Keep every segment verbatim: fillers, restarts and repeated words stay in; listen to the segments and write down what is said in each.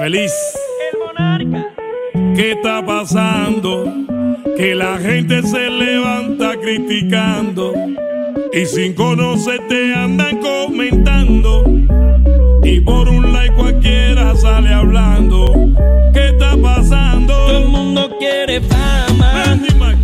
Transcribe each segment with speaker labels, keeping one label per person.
Speaker 1: Feliz. El monarca. ¿Qué está pasando? Que la gente se levanta criticando y sin conocerte andan comentando. Y por un like cualquiera sale hablando. ¿Qué está pasando?
Speaker 2: Todo el mundo quiere fama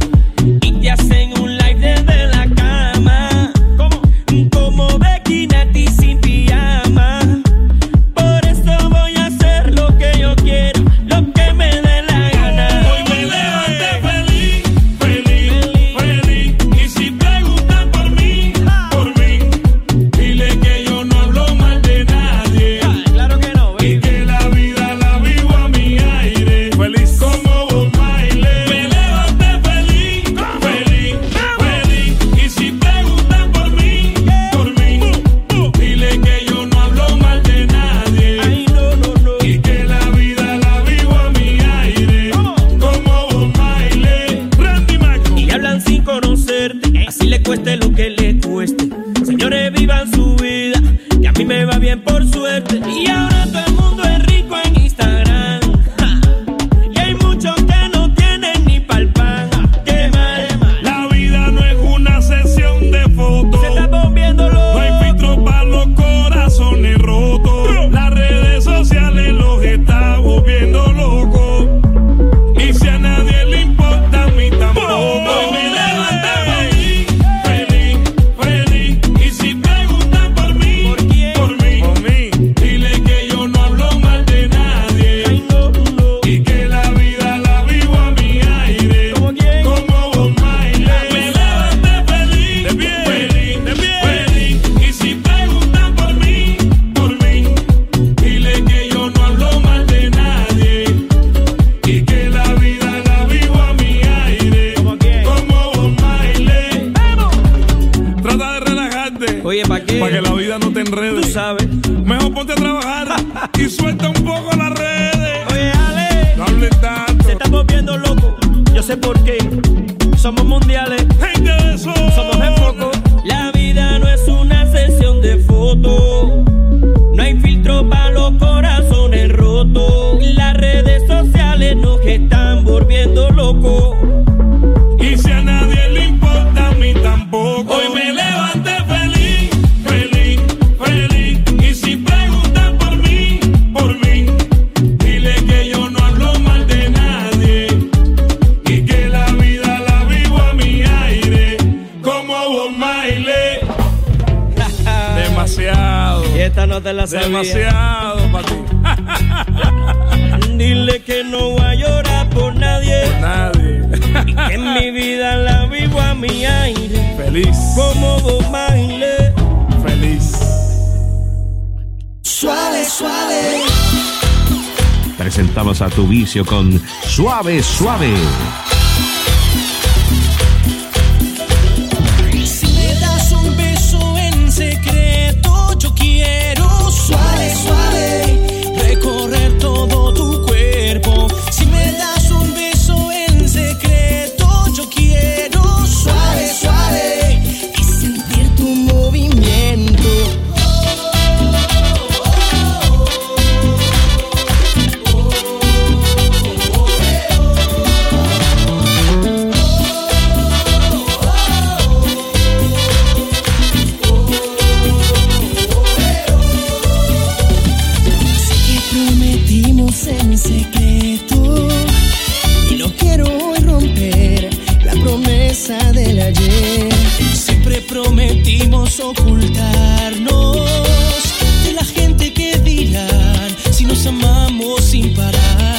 Speaker 2: y te hacen un live desde la cama. ¿Cómo? Como Becky Nati sin pijama. Por eso voy a hacer lo que yo quiero, lo que me dé la gana.
Speaker 1: Hoy me levanté feliz, feliz, feliz. Y si preguntan por mí, por mí, dile que yo no hablo mal de nadie.
Speaker 2: Ah, claro que no, baby.
Speaker 1: Y que la vida la vivo a mi aire. Feliz como Bob Marley. Me levanté feliz, feliz, feliz. Y si preguntan por mí, por mí, dile que yo no hablo mal de nadie.
Speaker 2: Ay, no, no, no.
Speaker 1: Y que la vida la vivo a mi aire. Como Bob Marley. Randy Marco.
Speaker 2: Y hablan sin conocerte, así le cueste lo que le cueste. Señores, vivan su vida, que a mí me va bien por suerte. Y ahora todo el mundo es rico en Instagram, ja. Y hay muchos que no tienen ni pa'l pan. Qué mal,
Speaker 1: La vida no es una sesión de fotos.
Speaker 2: se está volviendo loco.
Speaker 1: No hay filtro para los corazones rotos. Las redes sociales los está volviendo locos. Y si a nadie le importa, a mí tampoco. Hoy me levanté feliz, feliz, feliz. Y si preguntan por mí,
Speaker 2: ¿Por quién?
Speaker 1: por mí, por mí, dile que yo no hablo mal de nadie.
Speaker 2: Ay, no, no.
Speaker 1: Y que la vida la vivo a mi aire.
Speaker 2: ¿Cómo quién?
Speaker 1: Como Bob Marley. Me levanté feliz, de pie, feliz, de pie, feliz. Y si preguntan por mí, por mí, dile que yo no hablo mal de nadie. Y que la vida la vivo a mi aire.
Speaker 2: ¿Cómo quién?
Speaker 1: Como Bob Marley. Trata de relajarte.
Speaker 2: Oye, ¿pa' qué?
Speaker 1: Para que la vida no te enrede.
Speaker 2: Tú sabes.
Speaker 1: Mejor ponte a trabajar y suelta un poco las redes.
Speaker 2: Oye, Ale,
Speaker 1: No hables tanto.
Speaker 2: se está volviendo loco. Yo sé por qué. Somos mundiales.
Speaker 1: Gente de eso.
Speaker 2: Somos el foco. La vida no es una sesión de fotos. No hay filtro para los corazones rotos. Las redes sociales nos están volviendo locos.
Speaker 1: Y si a nadie le importa, a mí tampoco. Hoy me levanté feliz, feliz, feliz. Y si preguntan por mí, por mí, dile que yo no hablo mal de nadie. Y que la vida la vivo a mi aire. Como Bob Marley. Demasiado.
Speaker 2: Y esta no te la sabía.
Speaker 1: Demasiado para ti.
Speaker 2: Dile que no voy a llorar por nadie.
Speaker 1: Nadie.
Speaker 2: Y que en mi vida la vivo a mi aire.
Speaker 1: Feliz.
Speaker 2: Como Bob Marley.
Speaker 1: Feliz.
Speaker 3: Suave, suave.
Speaker 4: Presentamos a Tu Vicio con Suave, Suave.
Speaker 3: Si me das un beso en secreto, yo quiero suave, suave, recorrer todo tu cuerpo. Si me das un beso en secreto, yo quiero suave, suave, y sentir tu movimiento. En secreto y no quiero hoy romper la promesa del ayer. Siempre prometimos ocultarnos de la gente que dirán si nos amamos sin parar.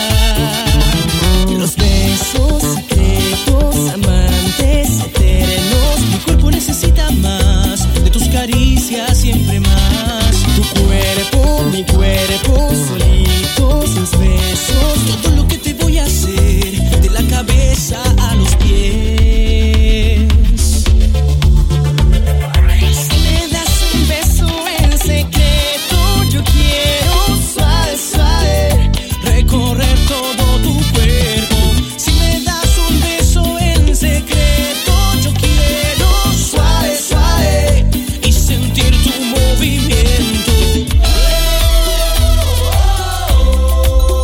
Speaker 3: Los besos secretos, amantes eternos, mi cuerpo necesita más de tus caricias, siempre más. Tu cuerpo, mi cuerpo, solitos mis besos, todo lo que te voy a hacer, de la cabeza a los pies. Si me das un beso en secreto, yo quiero suave, suave, recorrer todo tu cuerpo. Si me das un beso en secreto, yo quiero suave, suave, y sentir tu movimiento.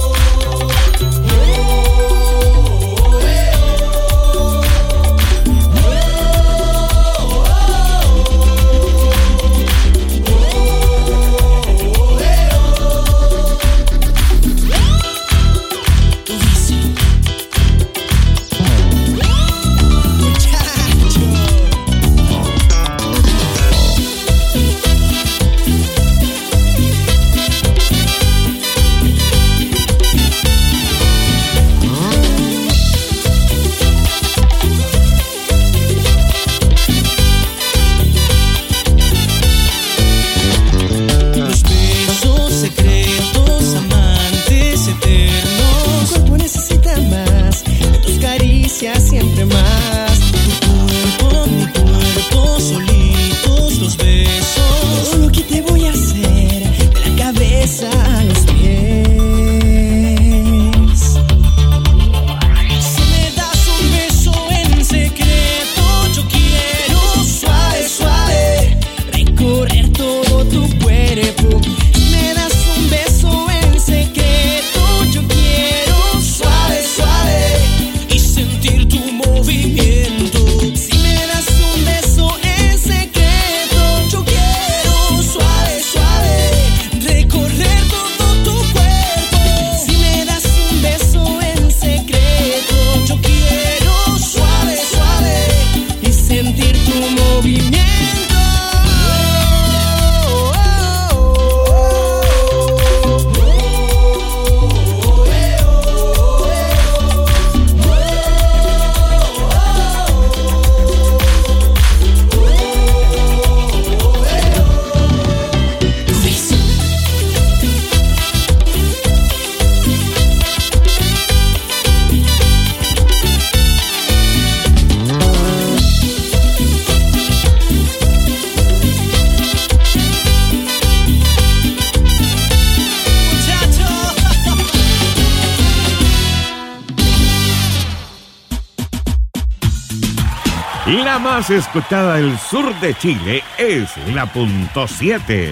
Speaker 4: La más escuchada del sur de Chile es la punto siete.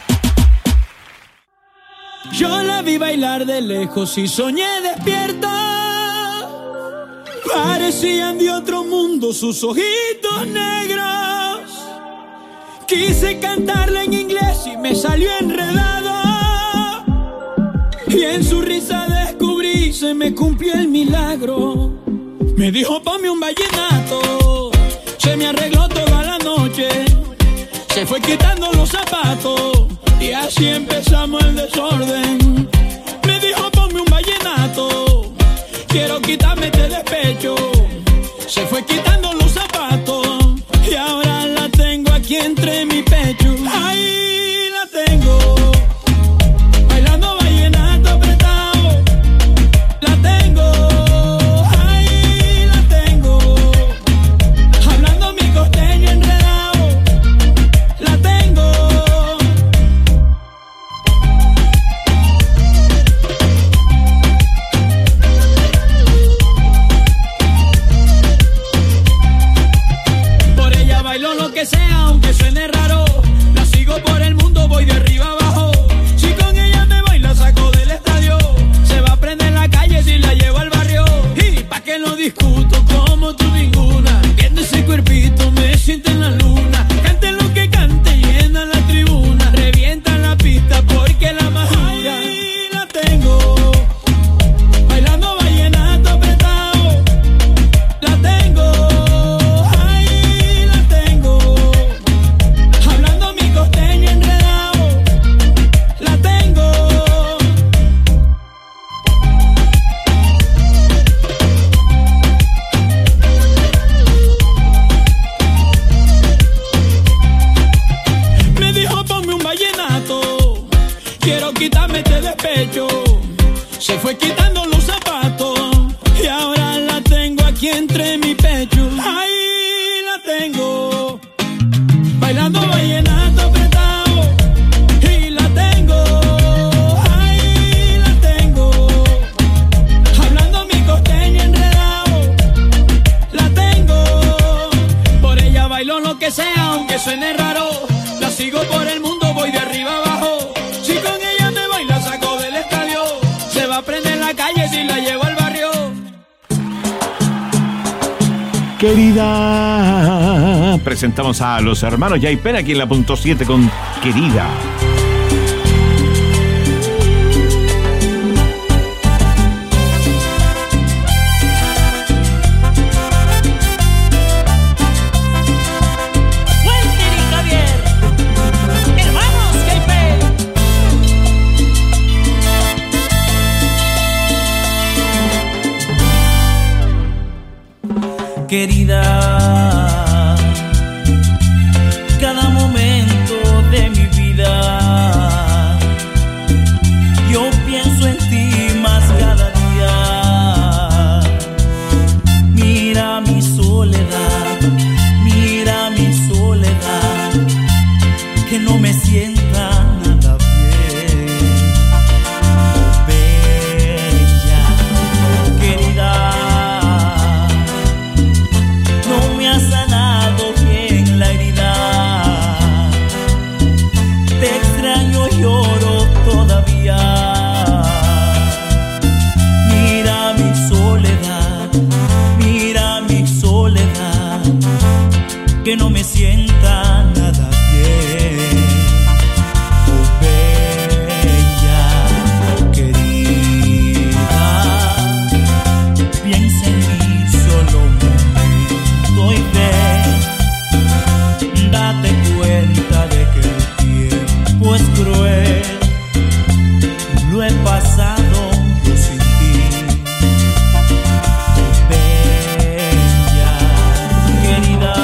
Speaker 3: Yo la vi bailar de lejos y soñé despierta. Parecían de otro mundo sus ojitos negros. Quise cantarla en inglés y me salió enredado. Y en su risa descubrí, se me cumplió el milagro. Me dijo ponme un vallenato. Se me arregló toda la noche. Se fue quitando los zapatos. Y así empezamos el desorden. Me dijo ponme un vallenato. Quiero quitarme este despecho. Se fue quitando los zapatos. Y ahora la tengo aquí entre mi pecho. Ahí la tengo. Bailando vallenato apretado. La tengo. Ahí la tengo. Hablando mi costeño enredado. La tengo. Por ella bailo lo que sea, aunque suene raro. La sigo por el mundo, voy de arriba abajo. Si con ella me voy, la saco del estadio. Se va a prender en la calle si la llevo al barrio. Y pa' que no discuto como tú ninguna. Viendo ese cuerpito me siento en la luna. Cante lo que cante, llena la tribuna. Revienta la pista porque la más dura. Ahí la tengo. Bailando vallenato apretado. La tengo. Ahí la tengo. Hablando mi costeño enredado. La tengo. Me dijo ponme un vallenato. Quiero quitarme este despecho. Se fue quitando los zapatos. Y ahora la tengo aquí entre mi pecho. Ahí la tengo. Bailando vallenato apretado. Y la tengo. Ahí la tengo. Hablando mi costeño enredado. La tengo. Por ella bailo lo que sea, aunque suene raro. La sigo por el mundo, voy de arriba abajo. Si con ella me voy, la saco del estadio. Se va a prender en la calle si la llevo al barrio.
Speaker 4: Querida, presentamos a los hermanos Yaipen aquí en la punto siete con Querida.
Speaker 3: Walter y Javier, hermanos Yaipen.
Speaker 2: Querida, cada momento de mi vida yo pienso en ti más cada día. Mira mi soledad, mira mi soledad, que no me sienta nada bien. Oh, bella, querida, no me ha sanado bien la herida. Te extraño, lloro todavía. Mira mi soledad, mira mi soledad, que no me sienta nada bien. Oh, bella, querida, piensa en mí solo un momento y ve, date cuenta de que el tiempo es cruel. Lo he pasado yo sin ti. Bella, querida,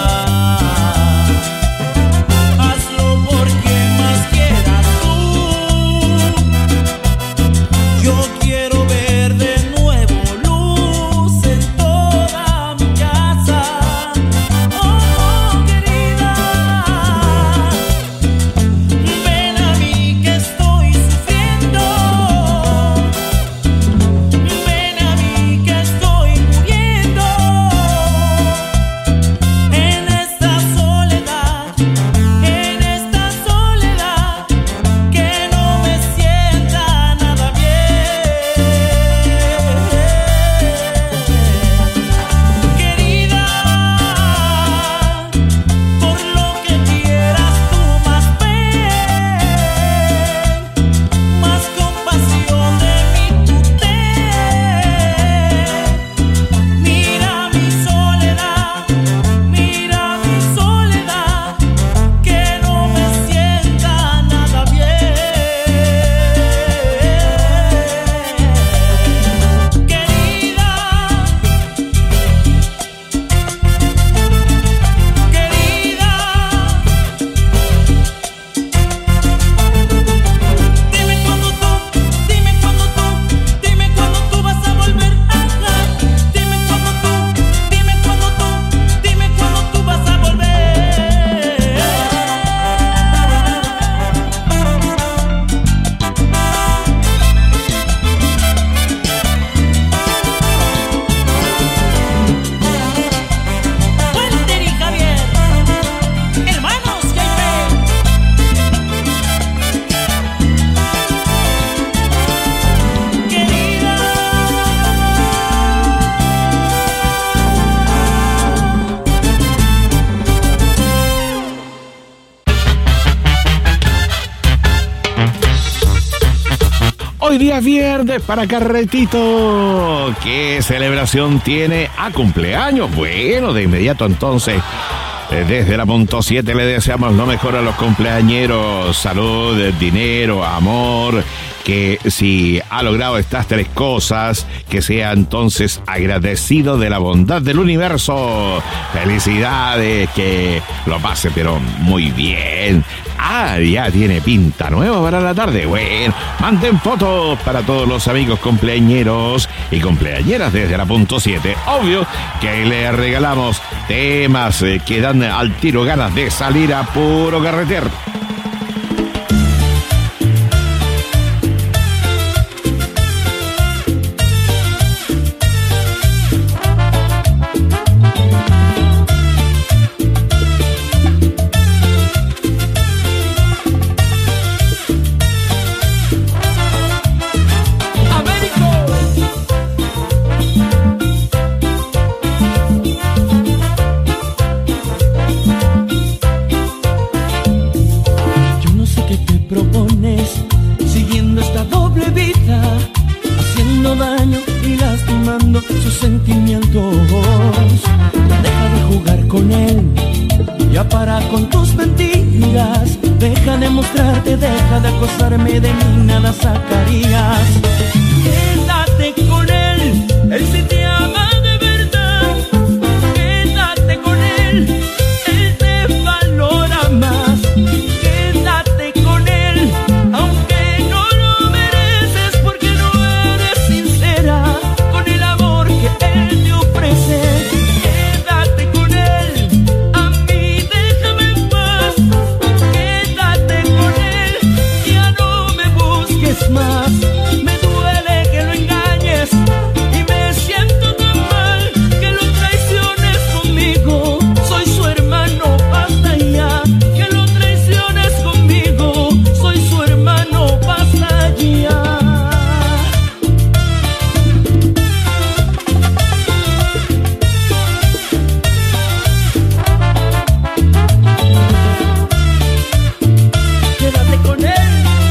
Speaker 2: hazlo porque más quieras tú. Yo quiero ver de nuevo luz en toda mi casa. Oh, querida, ven a mí que estoy sufriendo.
Speaker 4: día viernes para Carretito. ¿Qué celebración tiene? ¿A cumpleaños? Bueno, de inmediato entonces, desde la punto siete le deseamos lo mejor a los cumpleañeros. Salud, dinero, amor. Que si ha logrado estas tres cosas, que sea entonces agradecido de la bondad del universo. Felicidades, que lo pase pero muy bien. Ah, ya tiene pinta nueva para la tarde. Bueno, manden fotos para todos los amigos cumpleañeros y cumpleañeras desde la punto siete. Obvio que le regalamos temas que dan al tiro ganas de salir a puro carreter.
Speaker 3: Sus sentimientos, deja de jugar con él, ya para con tus mentiras, deja de mostrarte, deja de acosarme, de mí nada sacarías. Quédate con él, él sí te ama de verdad. Quédate con él, él te valora más. Quédate con él, aunque no lo mereces, porque no eres sincera con el amor que él te ofrece. Quédate con él, a mí déjame en paz. Quédate con él, ya no me busques más. Me duele que lo engañes y me siento tan mal, que lo traiciones conmigo. Soy su hermano, basta ya. Que lo traiciones conmigo. Soy su hermano, basta ya. Quédate con él.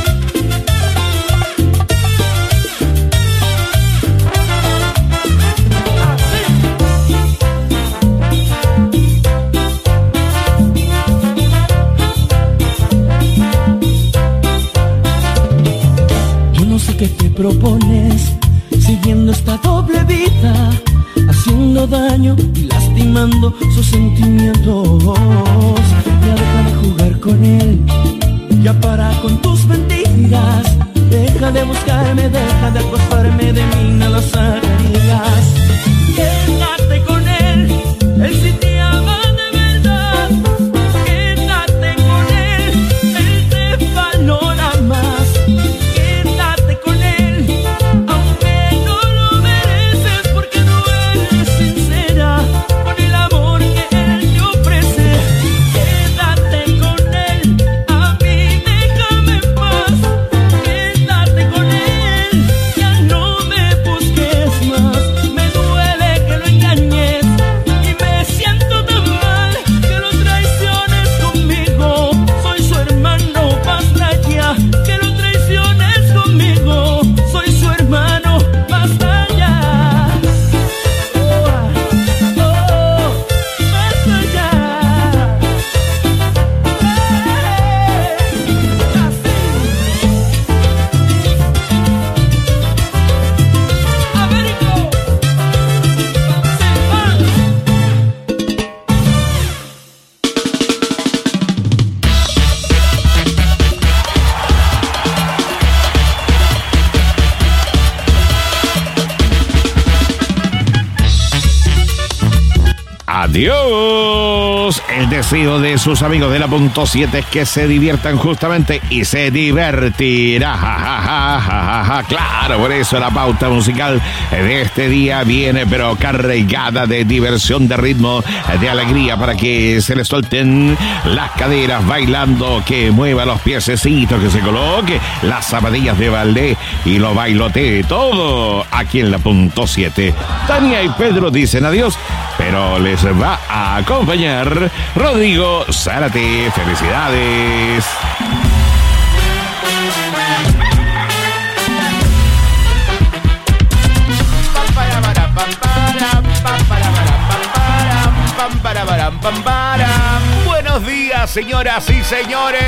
Speaker 3: Yo no sé qué te propones, siguiendo esta doble vida, haciendo daño y lastimando sus sentimientos. Ya deja de jugar con él, ya para con tus mentiras. Deja de buscarme, deja de acosarme, de mí nada sacarías. Quédate con él, él sí te ama de verdad. Quédate con él, él te valora más. Quédate con él, aunque no lo mereces, porque no eres sincera con el amor que él te ofrece. Quédate con él, a mí déjame en paz. Quédate con él, ya no me busques más. Me duele que lo engañes y me siento tan mal, que lo traiciones conmigo. Soy su hermano, basta ya. Que lo traiciones conmigo. Soy su hermano, basta ya. Oh, oh, basta ya. Hey, así. Américo, se va.
Speaker 4: Adiós. El deseo de sus amigos de la punto siete es que se diviertan justamente y se divertirá. Ja, ja, ja, ja, ja, ja. Claro, por eso la pauta musical de este día viene pero cargada de diversión, de ritmo, de alegría, para que se le suelten las caderas bailando, que mueva los piececitos, que se coloque las zapatillas de ballet y lo bailotee todo aquí en la punto siete. Tania y Pedro dicen adiós, pero les va a acompañar Rodrigo Zárate. Felicidades. Pam, pam, para. Buenos días, señoras y señores.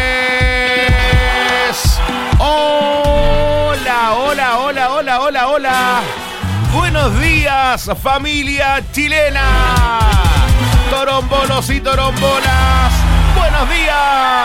Speaker 4: Hola, hola, hola, hola, hola, hola. Buenos días, familia chilena. Torombolos y torombolas. Buenos días.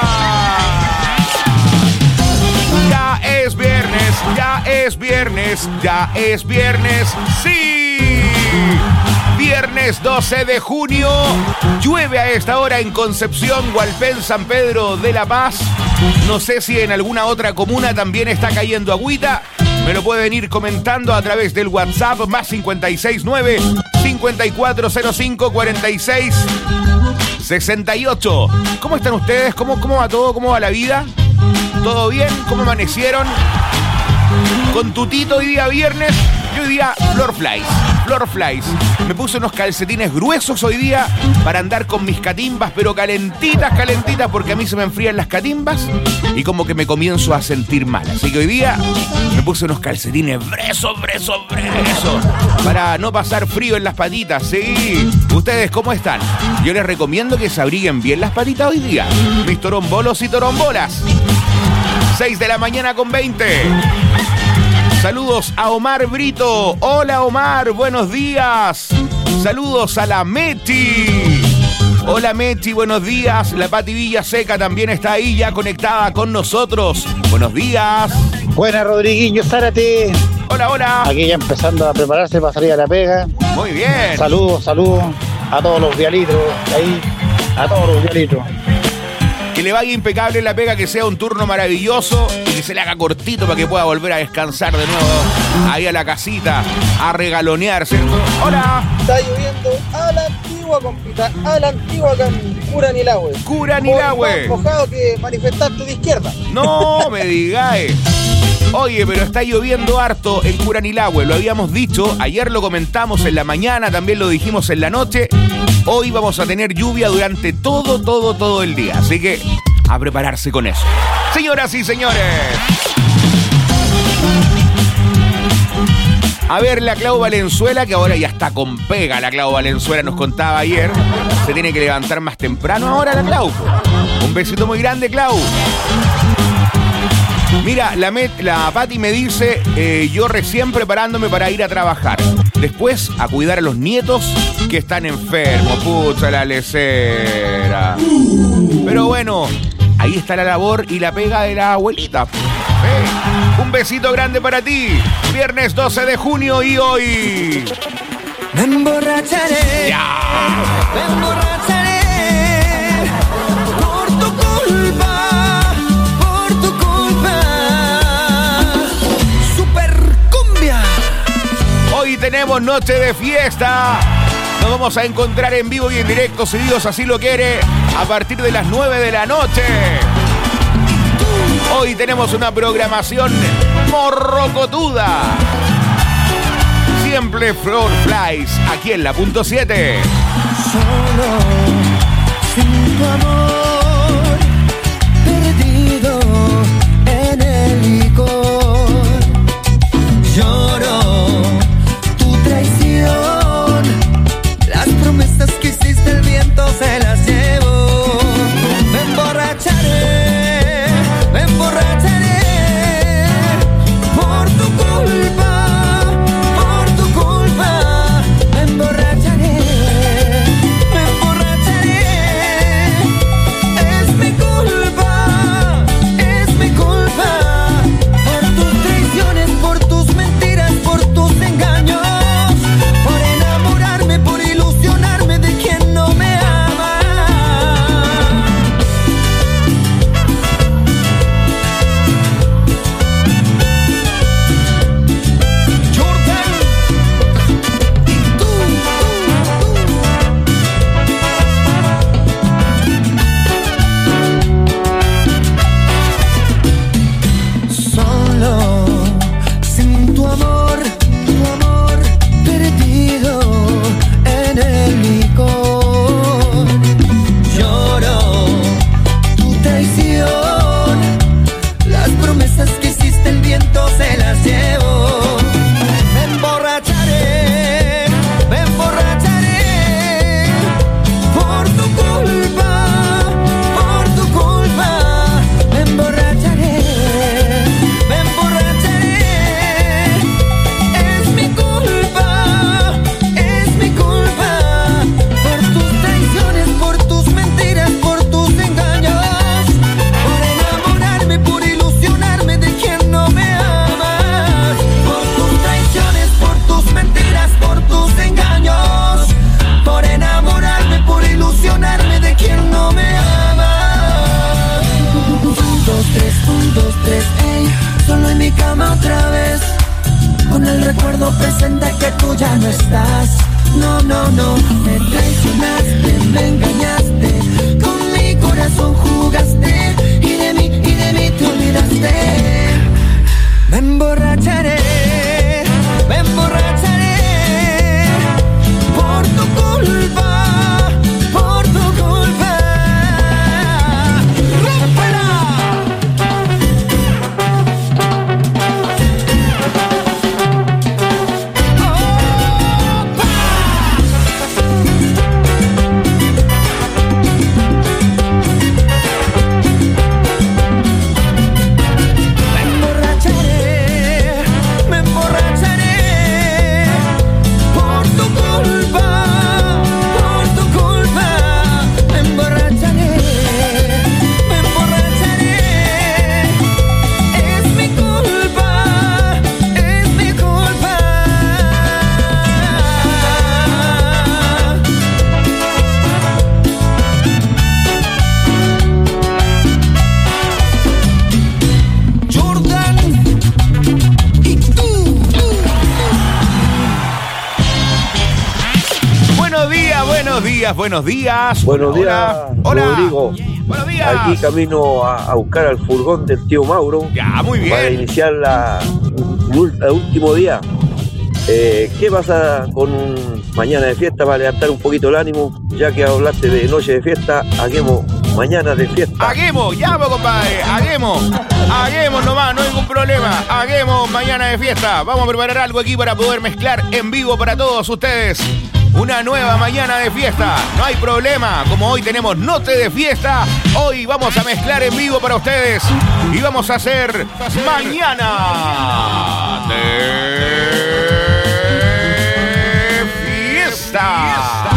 Speaker 4: Ya es viernes, ya es viernes, ya es viernes, sí. Viernes doce de junio, llueve a esta hora en Concepción, Hualpén, San Pedro de la Paz. No sé si en alguna otra comuna también está cayendo agüita. Me lo pueden ir comentando a través del WhatsApp más cincuenta y seis nueve, cincuenta y cuatro cero cinco, cuarenta y seis sesenta y ocho. ¿Cómo están ustedes? ¿Cómo, cómo va todo? ¿Cómo va la vida? ¿Todo bien? ¿Cómo amanecieron? Con tutito hoy día viernes. Yo hoy día Flor Flies. Flor Flies. Me puse unos calcetines gruesos hoy día para andar con mis catimbas, pero calentitas, calentitas, porque a mí se me enfrían las catimbas y como que me comienzo a sentir mal. Así que hoy día me puse unos calcetines bresos, bresos, bresos, para no pasar frío en las patitas, sí. ¿Ustedes cómo están? Yo les recomiendo que se abriguen bien las patitas hoy día. Mis torombolos y torombolas. seis de la mañana con veinte. Saludos a Omar Brito. Hola Omar, buenos días. Saludos a la Meti. Hola Meti, buenos días. La Pati Villaseca también está ahí ya conectada con nosotros. Buenos días.
Speaker 5: Buenas, Rodriguinho Zárate.
Speaker 4: Hola, hola.
Speaker 5: Aquí ya empezando a prepararse para salir a la pega.
Speaker 4: Muy bien.
Speaker 5: Saludos, saludos a todos los dialitros. Ahí, a todos los dialitros.
Speaker 4: Que le vaya impecable la pega, que sea un turno maravilloso y que se le haga cortito para que pueda volver a descansar de nuevo ahí a la casita, a regalonear, ¿cierto? ¡Hola!
Speaker 6: Está lloviendo a la antigua, compita, a la antigua acá en Curanilahue.
Speaker 4: ¡Curanilahue!
Speaker 6: Más mojado que manifestante de izquierda.
Speaker 4: No me digáis. Oye, pero está lloviendo harto en Curanilahue, lo habíamos dicho, ayer lo comentamos en la mañana, también lo dijimos en la noche. Hoy vamos a tener lluvia durante todo, todo, todo el día, así que a prepararse con eso. Señoras y señores. A ver, la Clau Valenzuela, que ahora ya está con pega, la Clau Valenzuela nos contaba ayer, se tiene que levantar más temprano ahora la Clau. Un besito muy grande, Clau. Mira, la, Met, la Pati me dice, eh, yo recién preparándome para ir a trabajar. Después, a cuidar a los nietos que están enfermos. Pucha la lecera. Pero bueno, ahí está la labor y la pega de la abuelita. Eh, un besito grande para ti. Viernes doce de junio y hoy...
Speaker 3: Me emborracharé.
Speaker 4: ¡Ya!
Speaker 3: Me emborracharé por tu culpa, por tu culpa. Super cumbia.
Speaker 4: Hoy tenemos noche de fiesta. Nos vamos a encontrar en vivo y en directo, si Dios así lo quiere, a partir de las nueve de la noche. Hoy tenemos una programación morrocotuda. Siempre Flor Flies, aquí en la punto siete.
Speaker 3: Solo sin tu amor, perdido en el licor. Lloro tu traición, las promesas que hiciste el viento se las llevó. Me emborracharé, me emborracharé por tu culpa. Me emborracharé, me emborracharé. Es mi culpa, es mi culpa. Por tus traiciones, por tus mentiras, por tus
Speaker 7: recuerdo presente que tú ya no estás. No, no, no, me traicionaste, me engañaste, con mi corazón jugaste, y de mí, y de mí te olvidaste. Me emborracharé, me emborracharé, por tu culpa, por tu culpa. ¡Rómpela!
Speaker 4: Buenos días, buenos días.
Speaker 8: Buenos días,
Speaker 4: hola.
Speaker 8: Rodrigo.
Speaker 4: Buenos días.
Speaker 8: Aquí camino a, a buscar al furgón del tío Mauro.
Speaker 4: Ya, muy bien.
Speaker 8: Para iniciar la, el último día. Eh, ¿Qué pasa con un mañana de fiesta para levantar un poquito el ánimo? Ya que hablaste de noche de fiesta, hagamos mañana de fiesta.
Speaker 4: Hagamos, ya, compadre, hagamos. Hagamos nomás, no hay ningún problema. Hagamos mañana de fiesta. Vamos a preparar algo aquí para poder mezclar en vivo para todos ustedes. Una nueva mañana de fiesta, no hay problema. Como hoy tenemos noche de fiesta, hoy vamos a mezclar en vivo para ustedes y vamos a hacer mañana de fiesta.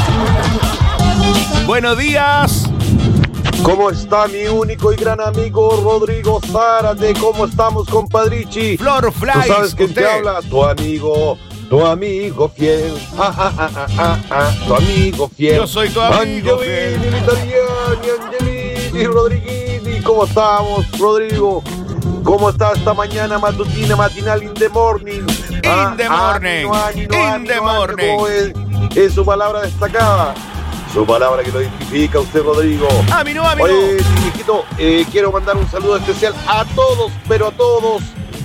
Speaker 4: Buenos días.
Speaker 9: ¿Cómo está mi único y gran amigo Rodrigo Zárate? ¿Cómo estamos, compadrichi?
Speaker 4: Flor Fly.
Speaker 9: ¿Tú sabes quién
Speaker 4: usted?
Speaker 9: te habla? Tu amigo. Tu amigo fiel, ah, ah, ah, ah, ah, ah, tu amigo fiel.
Speaker 4: Yo soy tu amigo fiel.
Speaker 9: Angelini, Italiani, Angelini, Rodriguini. ¿Cómo estamos, Rodrigo? ¿Cómo está esta mañana matutina, matinal, in the morning?
Speaker 4: In
Speaker 9: Ah,
Speaker 4: the morning.
Speaker 9: ánimo, ánimo,
Speaker 4: In
Speaker 9: ánimo,
Speaker 4: the
Speaker 9: ánimo,
Speaker 4: morning.
Speaker 9: ¿cómo es? Es su palabra destacada. Su palabra que lo identifica a usted, Rodrigo.
Speaker 4: A mi no, amigo.
Speaker 9: Oye, viejito, eh, quiero mandar un saludo especial a todos, pero a todos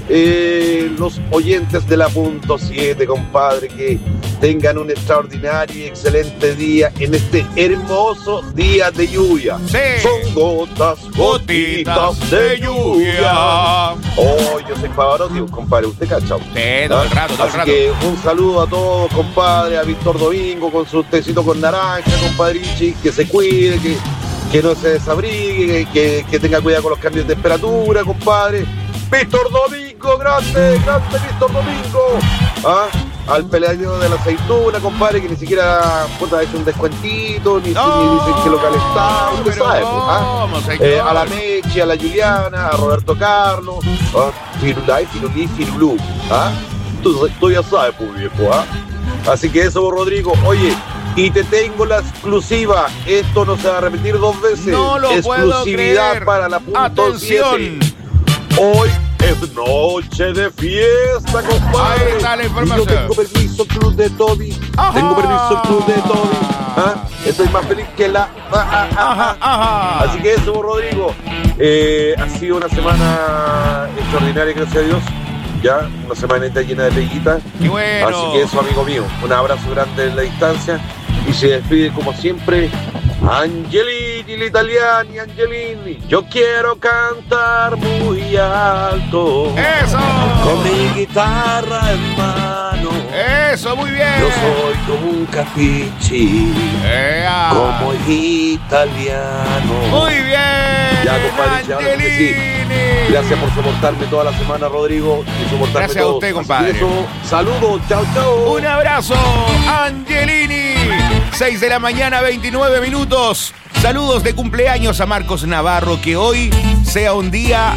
Speaker 9: eh, los oyentes de la punto siete, compadre, que tengan un extraordinario y excelente día en este hermoso día de lluvia.
Speaker 4: Sí.
Speaker 9: Son gotas, gotitas de lluvia. Oh, yo soy Pavarotti, compadre, usted cacha.
Speaker 4: Sí, todo el rato, todo el
Speaker 9: Así
Speaker 4: rato.
Speaker 9: que un saludo a todos, compadre, a Víctor Domingo con su tecito con naranja, compadrichi, que se cuide, que, que no se desabrigue, que, que tenga cuidado con los cambios de temperatura, compadre. Víctor Domingo, grande, grande Víctor Domingo. ¿Ah? Al peleadero de la aceituna, compadre, que ni siquiera puta, ha hecho un descuentito, ni,
Speaker 4: No,
Speaker 9: ni dicen que local está, usted
Speaker 4: pero
Speaker 9: sabe, pues, ¿ah?
Speaker 4: ¿cómo, señor?
Speaker 9: Eh, a la Mechi, a la Juliana, a Roberto Carlos, ¿ah? Firulay, Firulí, Firulú, ¿ah? Tú, tú ya sabes, pues, viejo, ¿ah? Así que eso, Rodrigo. Oye, y te tengo la exclusiva. Esto no se va a repetir dos veces.
Speaker 4: No lo puedo
Speaker 9: Exclusividad
Speaker 4: creer.
Speaker 9: para la punto
Speaker 4: Atención.
Speaker 9: siete. Hoy es noche de fiesta, compadre.
Speaker 4: Ahí está la información.
Speaker 9: Y yo tengo permiso, Club de Toby.
Speaker 4: Ajá.
Speaker 9: Tengo permiso, Club de Toby. ¿Ah? Estoy más feliz que la... Ah, ah, ah,
Speaker 4: Ajá,
Speaker 9: ah.
Speaker 4: ajá.
Speaker 9: Así que eso, Rodrigo. Eh, ha sido una semana extraordinaria, gracias a Dios. Ya, una semanita llena de peguitas.
Speaker 4: Qué bueno.
Speaker 9: Así que eso, amigo mío. Un abrazo grande en la distancia. Y se despide, como siempre, Angelini, l'Italiani, Angelini. Yo quiero cantar muy alto.
Speaker 4: Eso.
Speaker 9: Con mi guitarra en mano.
Speaker 4: Eso, muy bien.
Speaker 9: Yo soy como un capichi,
Speaker 4: Ea.
Speaker 9: como italiano.
Speaker 4: Muy bien.
Speaker 9: Ya, compadre, ya, ahora sí que sí.
Speaker 4: Angelini.
Speaker 9: Gracias por soportarme toda la semana, Rodrigo, y soportarme
Speaker 4: Gracias a
Speaker 9: todos.
Speaker 4: usted,
Speaker 9: Así
Speaker 4: compadre.
Speaker 9: que eso, saludos, chao, chao.
Speaker 4: Un abrazo, Angelini. seis de la mañana, veintinueve minutos. Saludos de cumpleaños a Marcos Navarro. Que hoy sea un día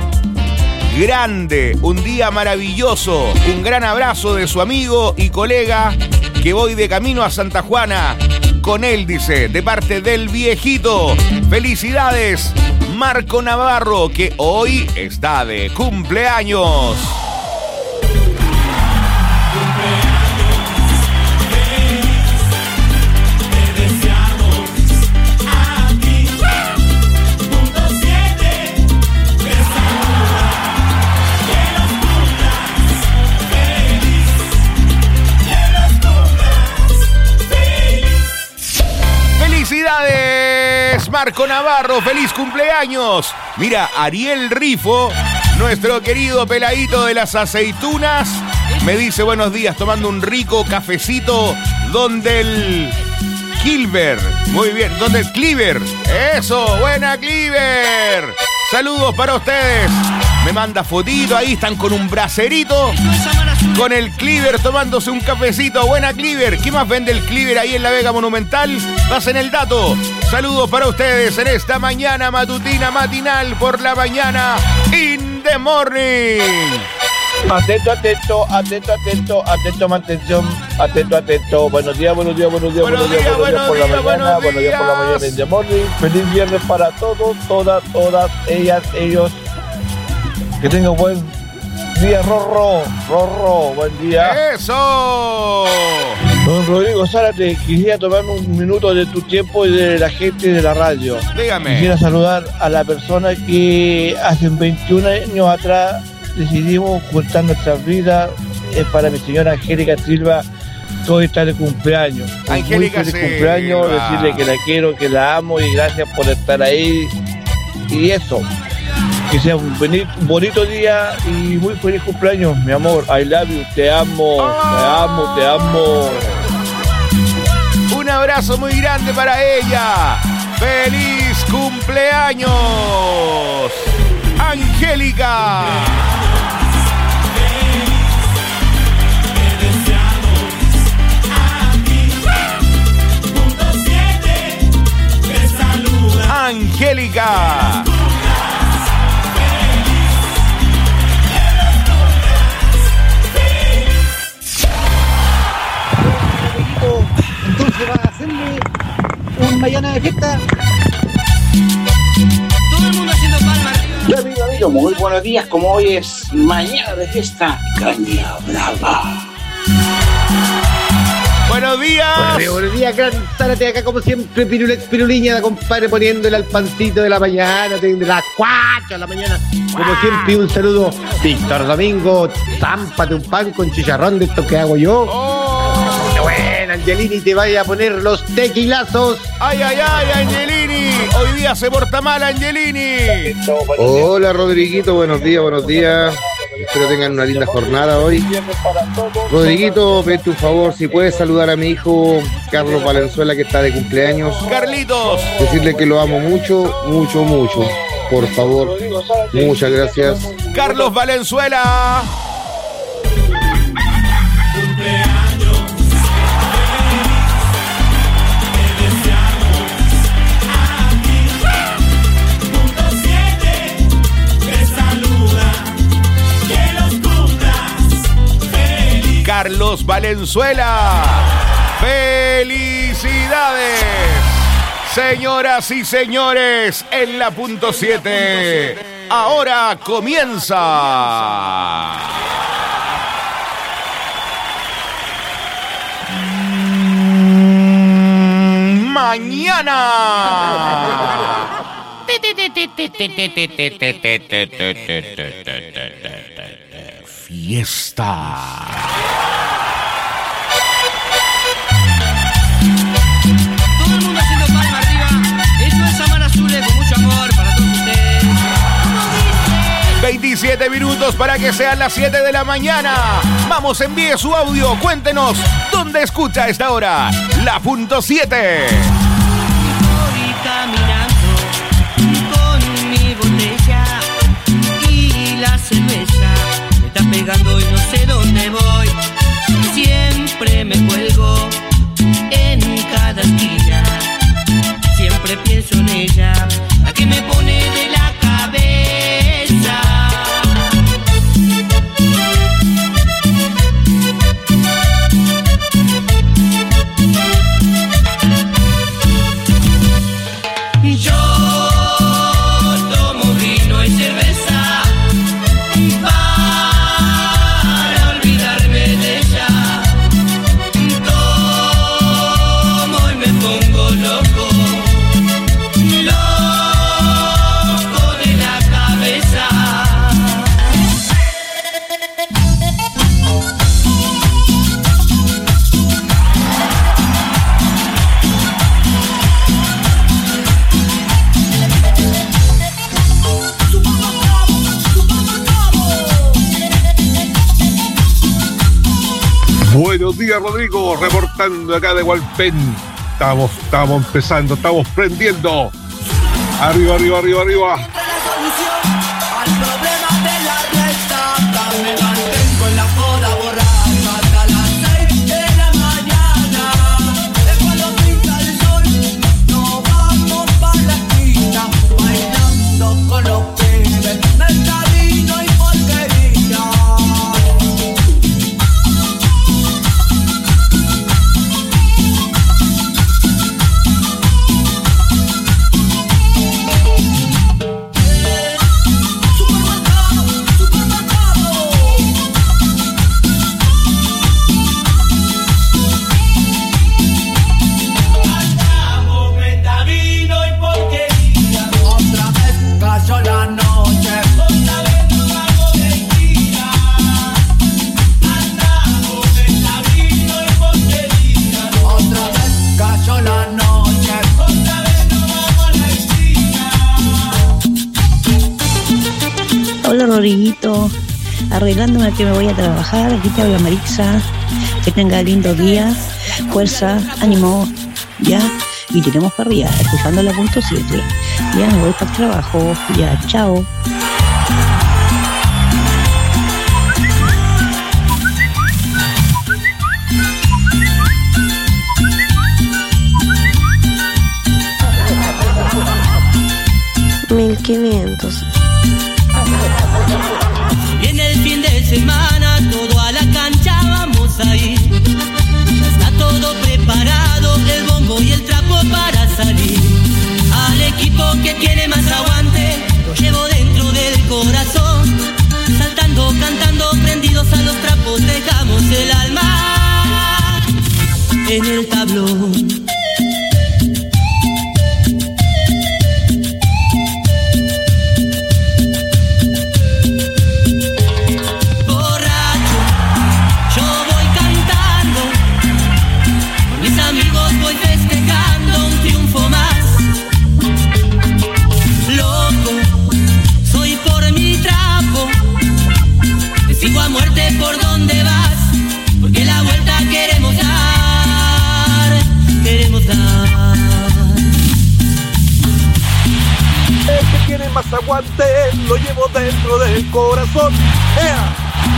Speaker 4: grande, un día maravilloso. Un gran abrazo de su amigo y colega que voy de camino a Santa Juana. Con él, dice, de parte del viejito. Felicidades, Marco Navarro, que hoy está de cumpleaños. Marco Navarro, feliz cumpleaños. Mira, Ariel Rifo, nuestro querido peladito de las aceitunas, me dice buenos días, tomando un rico cafecito donde el Kilber, muy bien, donde el Cleaver, eso, buena Cleaver. Saludos para ustedes. Me manda fotito, ahí están con un bracerito, con el Cleaver tomándose un cafecito. Buena Cleaver. ¿Qué más vende el Cleaver ahí en la Vega Monumental? Pasen el dato. Saludos para ustedes en esta mañana matutina, matinal por la mañana, in the morning.
Speaker 10: Atento, atento, atento, atento, atento, atención, atento, atento. Buenos días, buenos días, buenos días, buenos días, buenos días por la mañana, buenos días por la mañana in the morning. Feliz viernes para todos, todas, todas, ellas, ellos. Que tengan buen día, Rorro, Rorro, buen día.
Speaker 4: ¡Eso!
Speaker 10: Don Rodrigo Zárate, quisiera tomar un minuto de tu tiempo y de la gente de la radio.
Speaker 4: Dígame.
Speaker 10: Quisiera saludar a la persona que hace veintiún años atrás decidimos juntar nuestras vidas. Es para mi señora Angélica Silva, que hoy está de cumpleaños.
Speaker 4: Angélica
Speaker 10: Muy feliz
Speaker 4: Silva.
Speaker 10: cumpleaños, decirle que la quiero, que la amo y gracias por estar ahí. Y eso. Que sea un bonito, bonito día y muy feliz cumpleaños, mi amor. I love you, te amo, te amo, te amo.
Speaker 4: Un abrazo muy grande para ella. ¡Feliz cumpleaños, Angélica! Angélica.
Speaker 6: Entonces va a hacerle un mañana de fiesta.
Speaker 2: Todo el mundo haciendo palmas arriba.
Speaker 11: Yo amigo, amigo, muy buenos días, como hoy es mañana de fiesta, caña brava.
Speaker 4: Buenos días.
Speaker 5: Buenos días, buenos días, gran Zárate, acá como siempre, Pirulex Piruliña, compadre, poniéndole al pancito de la mañana, de las cuatro de la mañana. Como siempre, un saludo, Víctor Domingo, zámpate un pan con chicharrón de esto que hago yo.
Speaker 4: Oh.
Speaker 5: Qué bueno, Angelini, te vaya a poner los tequilazos.
Speaker 4: Ay, ay, ay, Angelini. Hoy día se porta mal, Angelini.
Speaker 9: Hola Rodriguito, buenos días, buenos días. Espero tengan una linda jornada hoy. Rodriguito, vete un favor, si puedes saludar a mi hijo Carlos Valenzuela, que está de cumpleaños.
Speaker 4: Carlitos.
Speaker 9: Decirle que lo amo mucho, mucho, mucho. Por favor, muchas gracias.
Speaker 4: Carlos Valenzuela. Carlos Valenzuela. ¡Felicidades! Señoras y señores, en la punto siete. Ahora comienza. Mañana. Fiesta.
Speaker 2: Todo el mundo haciendo palmas arriba. Eso es Amar Azules con mucho amor para todos ustedes.
Speaker 4: veintisiete minutos para que sean las siete de la mañana. Vamos, envíe su audio. Cuéntenos dónde escucha a esta hora. La punto siete.
Speaker 2: Voy caminando con mi botella y la cerveza me está pegando y no sé dónde voy. Siempre me cuelgo en cada esquina. Siempre pienso en ella, la que me pone de la cabeza. Yo tomo vino y cerveza para olvidarme de ella. Tomo y me pongo loco, loco.
Speaker 12: Buenos días, Rodrigo, reportando acá de Hualpén. Estamos, estamos empezando, estamos prendiendo. Arriba, arriba, arriba, arriba.
Speaker 7: Al problema de la resaca me mantengo en la joda borracha hasta las seis de la mañana. Es cuando pinta el sol, nos vamos pa' la esquina, bailando con los pibes, mercadino y porquería. La noche, otra vez nos vamos de gira. Andamos en la vino y porquería. Otra vez cayó la noche, otra vez nos vamos a la esquina.
Speaker 13: Hola Rodriguito, arreglándome que me voy a trabajar. Aquí te habla Marixa. Que tenga lindo día, fuerza, ánimo, ya. Y tenemos para arriba, escuchando la punto siete. Ya me voy para el trabajo, ya, chao.
Speaker 14: mil quinientos.
Speaker 3: Viene el fin de semana, todo a la cancha vamos a ir. Ya está todo preparado, el bombo y el trapo para salir. Al equipo que tiene más aguante, lo llevo dentro del corazón. Saltando, cantando, prendidos a los trapos, dejamos el alma en el tablón. Sigo a muerte por donde vas, porque la vuelta queremos dar, queremos dar.
Speaker 10: El que tiene más aguante, lo llevo dentro del corazón. ¡Ea!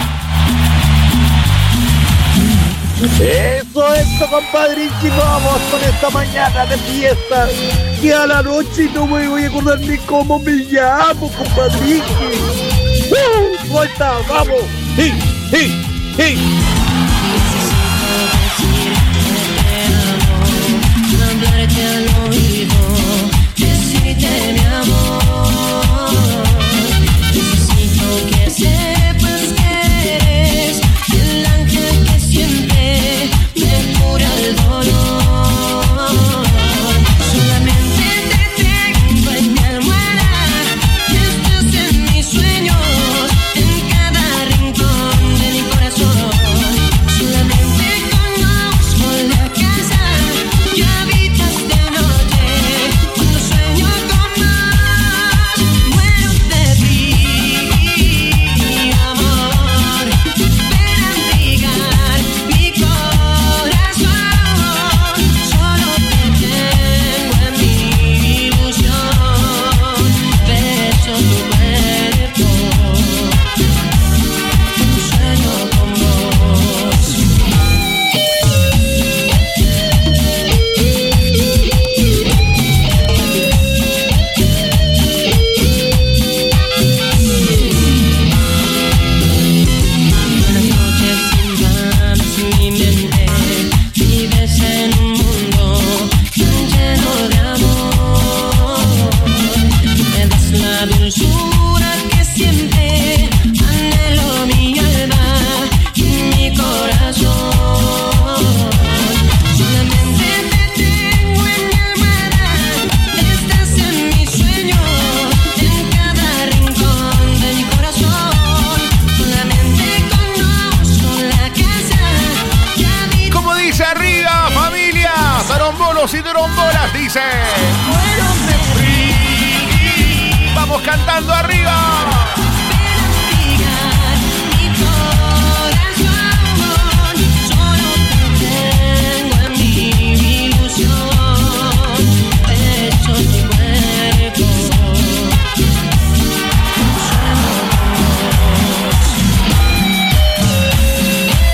Speaker 10: Eso, eso, compadrichi, vamos con esta mañana de fiesta. Que a la noche no me voy a acordar ni cómo me llamo, compadrichi. ¡Uh! ¡Suelta, vamos! ¡Sí, sí, sí!
Speaker 3: Hablarte al oído, decirte mi amor. Necesito que sepas que eres el ángel que siempre me cura el dolor. Solamente te tengo en mi almohada, estás en mis sueños, en cada rincón de mi corazón. Solamente conozco la casa que habitas de noche. Cuando sueño con vos, muero de ti, amor. Ven a abrigar mi corazón. Solo te tengo en mi ilusión. Beso tu cuerpo, sueño con vos. Buenas noches invades mi mente, vives en un mundo tan lleno de amor. Me das la dulzura que siempre anhelo mi alma y mi corazón. Solamente te tengo en mi almohada, estás en mis sueños, en cada rincón de mi corazón. Solamente conozco la casa que habita.
Speaker 4: Como dice arriba, familia, tarombolos y tarombolas, dice. Vamos cantando arriba.
Speaker 3: Mi corazón,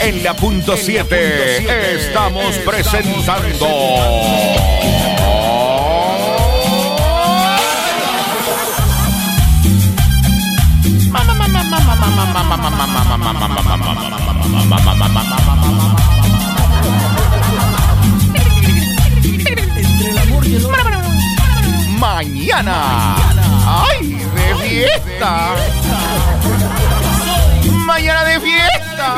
Speaker 4: En la punto siete estamos presentando Mañana. ¡Ay, de fiesta! Mañana de fiesta.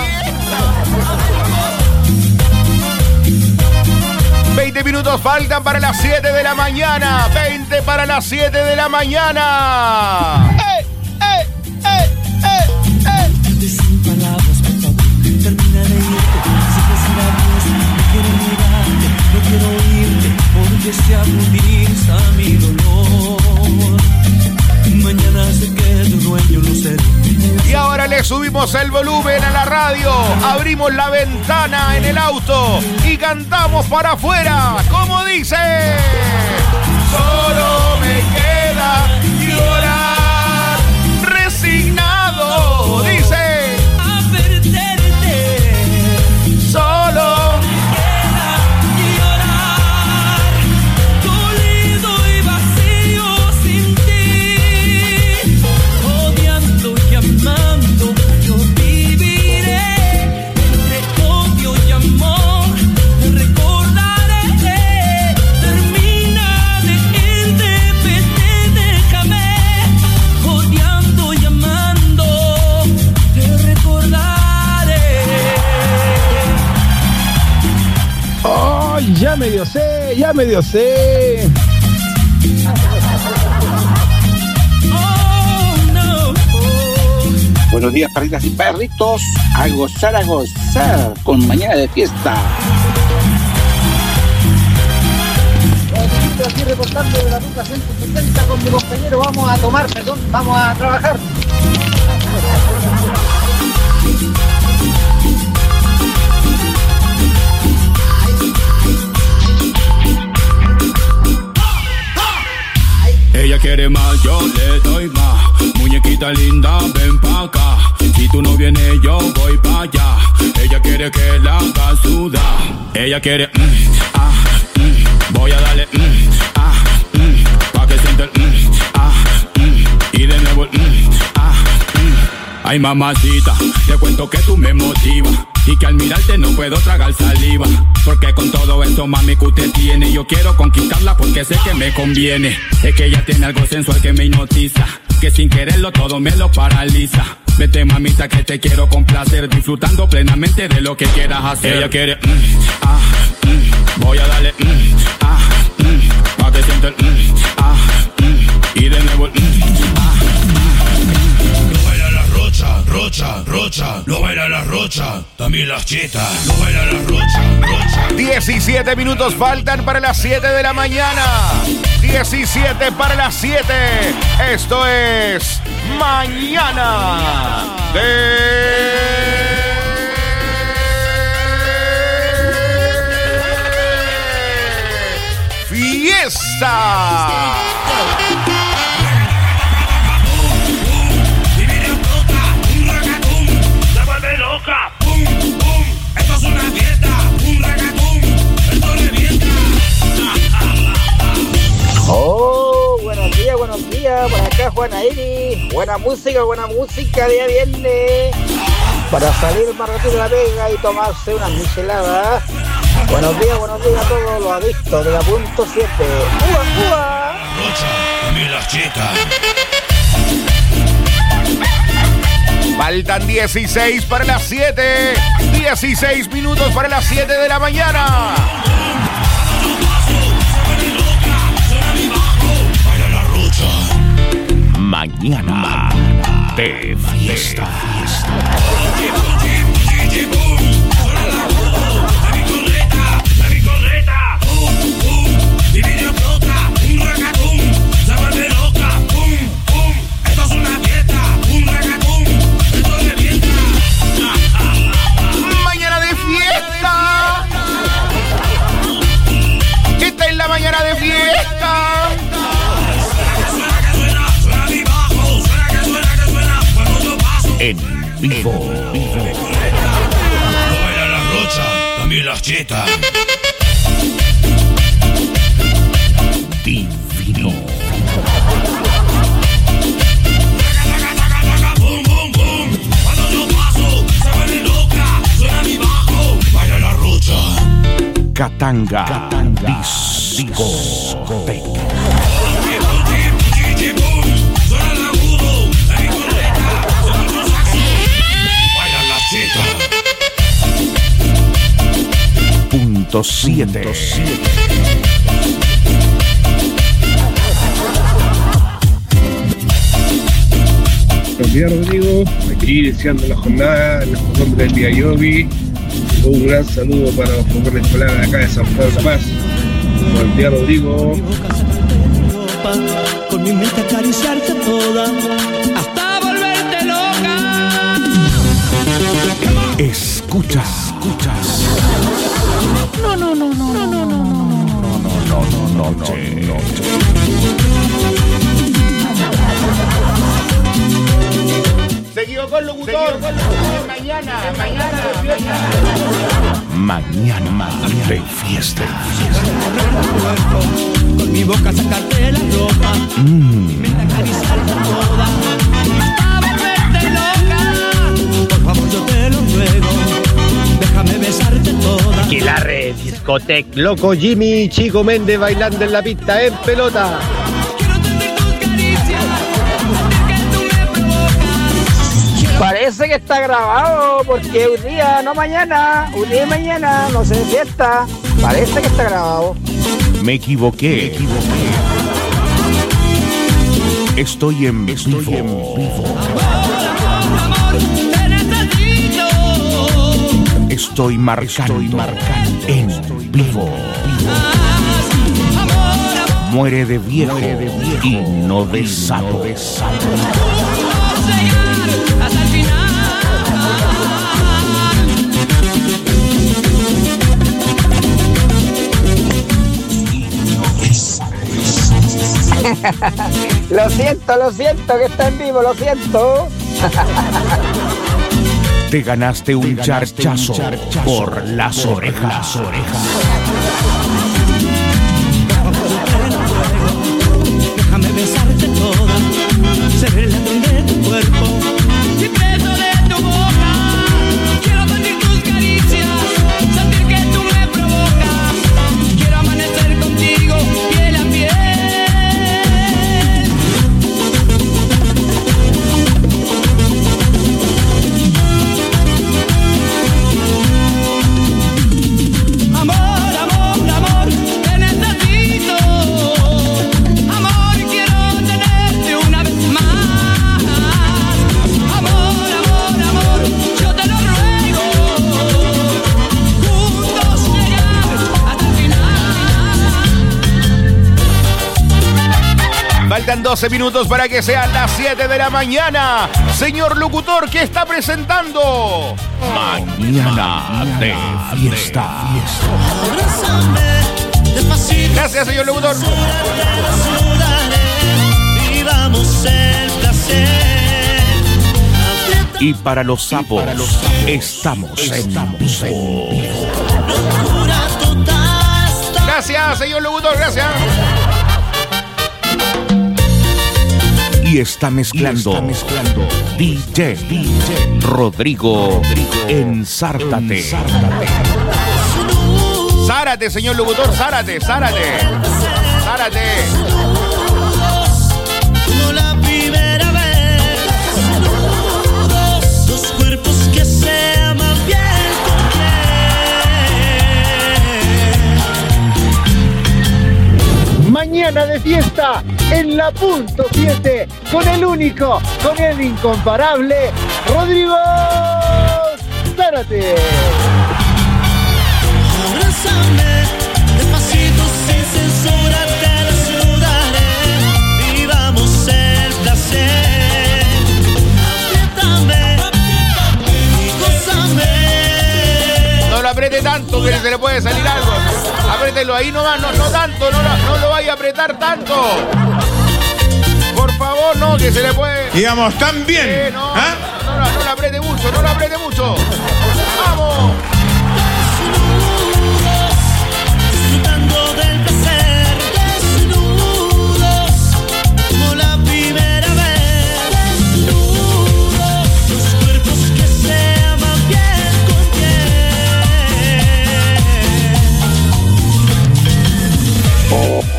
Speaker 4: veinte minutos faltan para las siete de la mañana. veinte para las siete de la mañana.
Speaker 6: ¡Eh, eh, eh, eh, eh!
Speaker 3: Sin palabras, por favor, termina de irte. Si que sin adiós, no quiero mirarte, no quiero oírte, porque se agudiza mi dolor. Mañana sé que tu dueño no será.
Speaker 4: Y ahora le subimos el volumen a la radio, abrimos la ventana en el auto y cantamos para afuera, como dice. Solo me queda llorar, resignado, dice.
Speaker 3: A perderte.
Speaker 4: Solo
Speaker 3: me queda llorar, dolido y vacío sin ti, odiando y amando, yo viviré entre odio y amor, te recordaré, termina de irte, vete, déjame, odiando y amando, te recordaré.
Speaker 6: ¡Oh, ya me dio sé, ya me dio sé!
Speaker 3: Oh, no.
Speaker 11: Buenos días, perritas y perritos. A gozar, a gozar con mañana de fiesta.
Speaker 6: Estoy aquí reportando de la ruta ciento setenta con mi compañero. Vamos a tomar, perdón, vamos a trabajar.
Speaker 1: Ella quiere más, yo le doy más. Muñequita linda, ven pa' acá. Si tú no vienes, yo voy pa' allá. Ella quiere que la haga sudar. Ella quiere, mm, ah, mm. Voy a darle, mm, ah, mm. Pa' que sienta el, mm, ah, mm. Y de nuevo el, mm, ah, mm. Ay, mamacita, te cuento que tú me motivas. Y que al mirarte no puedo tragar saliva. Porque con todo esto, mami, que usted tiene, yo quiero conquistarla porque sé que me conviene. Es que ella tiene algo sensual que me hipnotiza, que sin quererlo todo me lo paraliza. Vete, mamita, que te quiero complacer, disfrutando plenamente de lo que quieras hacer. Ella quiere, mm, ah, mm. Voy a darle, mm, ah, mm. Pa' que sienta el, mm, ah, mm. Y de nuevo el, mm, ah, mm.
Speaker 15: Lo baila la rocha, rocha, rocha. Lo baila la rocha, también las chetas. Lo baila la rocha, rocha.
Speaker 4: diecisiete minutos faltan para las siete de la mañana. diecisiete para las siete. Esto es Mañana de Fiesta.
Speaker 6: Oh, buenos días, buenos días. Por acá Juana Iri. Buena música, buena música. Día viernes. Para salir más rápido de la pega y tomarse unas micheladas. Buenos días, buenos días a todos los adictos de la punto siete. ¡Ua, ua!
Speaker 15: También las chetas.
Speaker 4: Faltan dieciséis para las siete. dieciséis minutos para las siete de la mañana. Mañana de fiesta. Mañana de fiesta. Esta es la mañana de fiesta. En vivo.
Speaker 15: cheta.
Speaker 4: Divino.
Speaker 15: Boom, boom, boom. Cuando yo paso, se vuelve loca. Suena mi bajo, baila la rocha.
Speaker 4: Katanga. Katanga. Discoteca.
Speaker 15: Suena el agudo, la discoteca. Suena otro saxo, baila la cheta.
Speaker 4: Punto siete.
Speaker 16: Buenos días, Rodrigo. Aquí deseando la jornada en la costumbre del día Yogi. Un gran saludo para los jóvenes escolares de acá de San Pedro de la Paz. Buen día, Rodrigo.
Speaker 3: Con mi mente acariciarte toda hasta volverte loca.
Speaker 4: Escucha, escuchas.
Speaker 3: No, no, no, no, no, no, no, no, no,
Speaker 4: no, no, no, no.
Speaker 5: Seguido con locutor. Mañana, mañana,
Speaker 4: mañana. Mañana de fiesta.
Speaker 3: Con mi boca sacarte la ropa.
Speaker 4: Mm.
Speaker 3: Me acariciarte toda hasta volverte loca. Por favor, yo te lo ruego. Déjame besarte toda.
Speaker 5: Y la red discoteca. Loco Jimmy y Chico Méndez bailando en la pista en pelota.
Speaker 6: Parece que está grabado porque un día, no mañana, un día y mañana, no se fiesta. Parece que está grabado.
Speaker 4: Me equivoqué. Me equivoqué. Estoy en Estoy vivo. En vivo. Estoy marcando, Estoy marcando en vivo. Muere de viejo, Muere de viejo y no de sapo.
Speaker 3: Hasta el final.
Speaker 6: Lo siento, lo siento que está en vivo, lo siento.
Speaker 4: Te ganaste un, Te ganaste charchazo, un charchazo por las por orejas. Las orejas.
Speaker 3: Déjame besarte toda, ser el ladrón de tu cuerpo y preso de tu boca. Quiero sentir tus caricias, sentir que tú me provocas. Quiero amanecer contigo, piel a piel. Amor, amor, amor, te necesito. Amor, quiero tenerte una vez más. Amor, amor, amor, yo te lo ruego. Juntos llegar hasta el final.
Speaker 4: Faltan doce minutos para que sean las siete de la mañana. Señor locutor, ¿qué está presentando? Mañana de fiesta. Gracias, señor locutor.
Speaker 3: Vivamos el placer.
Speaker 4: Y para los sapos, estamos en vivo. Gracias, señor locutor, gracias. Y está mezclando, y está mezclando D J, D J Rodrigo, Rodrigo Ensártate. Zárate, señor locutor, zárate, zárate. Zárate.
Speaker 3: Como la primera vez. Dos cuerpos que se aman bien con
Speaker 5: Mañana de fiesta en la punto siete con el único, con el incomparable Rodrigo Zárate.
Speaker 3: Abrázame, despacito, sin censura, te desnudaré. Vivamos el placer. Apriétame y gózame.
Speaker 4: No lo apriete tanto que se le puede salir algo. Apriételo ahí nomás, no, no tanto, no, no lo vaya a apretar tanto. Por favor, no, que se le puede.
Speaker 17: Digamos, tan bien.
Speaker 4: Eh, no,
Speaker 17: ¿Ah?
Speaker 4: no, no, no lo apriete mucho, no lo apriete mucho. ¡Vamos!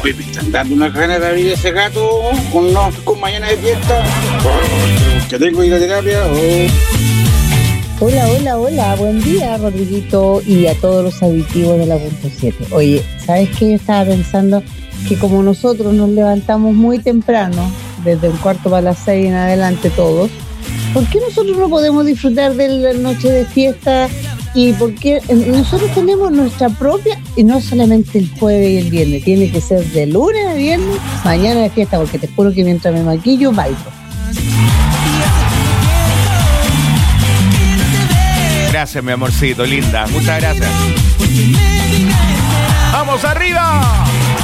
Speaker 11: Oye, me están dando unas ganas de abrir ese gato con, no, con mañana de fiesta. Oh, que tengo que ir a terapia. Oh.
Speaker 17: Hola, hola, hola. Buen día, Rodriguito, y a todos los auditivos de la punto siete. Oye, ¿sabes qué? Yo estaba pensando que como nosotros nos levantamos muy temprano, desde un cuarto para las seis en adelante todos, ¿por qué nosotros no podemos disfrutar de la noche de fiesta? Y porque nosotros tenemos nuestra propia, y no solamente el jueves y el viernes, tiene que ser de lunes a viernes, mañana de fiesta, porque te juro que mientras me maquillo, bailo.
Speaker 4: Gracias, mi amorcito, linda. Muchas gracias. ¡Vamos arriba!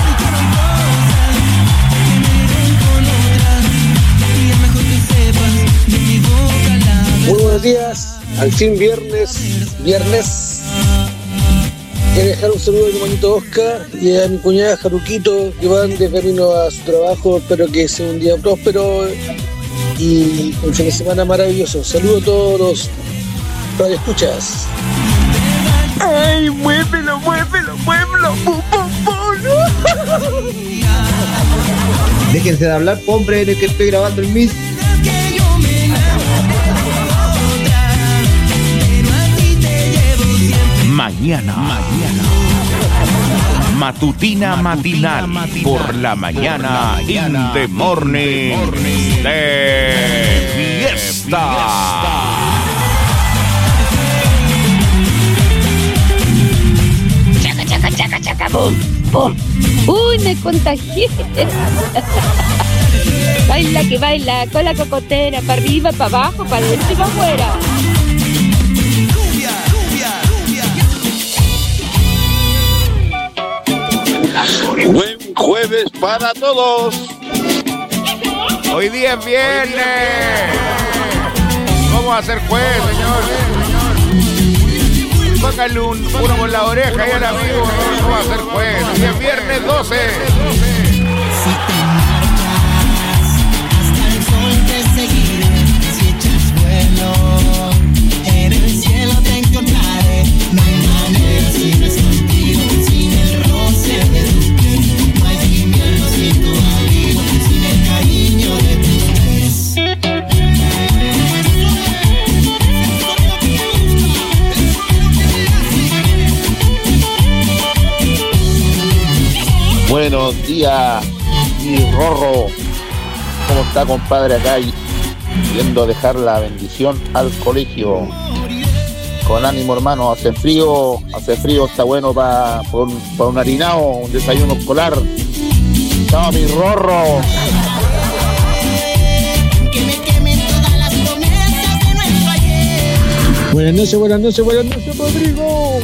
Speaker 18: Muy buenos días. Al fin viernes, viernes. Quiero dejar un saludo a mi manito Oscar y a mi cuñada Jaruquito, que van de camino a su trabajo. Espero que sea un día próspero y un fin de semana maravilloso. Saludos a todos los radioescuchas.
Speaker 7: ¡Ay, muévelo, muévelo, muévelo! ¡Bum, bum, bum!
Speaker 5: Déjense de hablar, hombre, en el que estoy grabando el Miss.
Speaker 4: Mañana, mañana. Matutina, matinal, por la mañana, in the morning, de fiesta.
Speaker 19: Chaca, chaca, chaca, chaca, boom, boom. Uy, me contagié. Baila que baila, con la cocotera, para arriba, para abajo, para adentro y para afuera.
Speaker 12: Buen jueves para todos.
Speaker 4: Hoy día es viernes. ¿Cómo va a ser jueves, señor? Póngale un, uno por la oreja y al amigo. ¿Cómo va a ser jueves? Hoy es viernes doce.
Speaker 7: Hasta el sol te seguiré. Si echas vuelo, en el cielo te encontraré. No hay manera si no es contigo, sin el roce de tu piel. No hay invierno sin tu abrigo, sin el cariño de tus pies.
Speaker 10: Buenos días, mi Rorro. ¿Cómo está, compadre? Acá yendo a dejar la bendición al colegio. Con ánimo, hermano. Hace frío, hace frío, está bueno para pa un, pa un harinado, un desayuno escolar. Chao, mi Rorro.
Speaker 18: Buenas noches, buenas noches, buenas noches, Rodrigo.